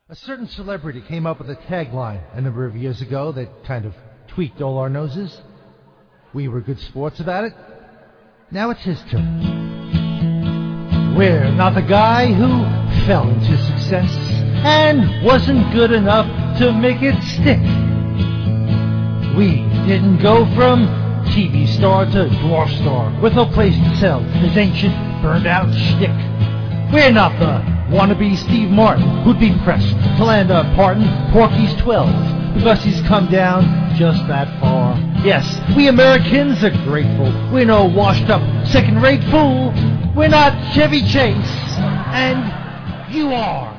A certain celebrity came up with a tagline a number of years ago that kind of tweaked all our noses. We were good sports about it. Now it's his turn. We're not the guy who fell into success and wasn't good enough to make it stick. We didn't go from TV star to dwarf star with no place to sell his ancient burned out shtick. We're not the wannabe Steve Martin who'd be pressed to land a pardon Porky's 12 because he's come down just that far. Yes, we Americans are grateful. We're no washed up second-rate fool. We're not Chevy Chase, and you are.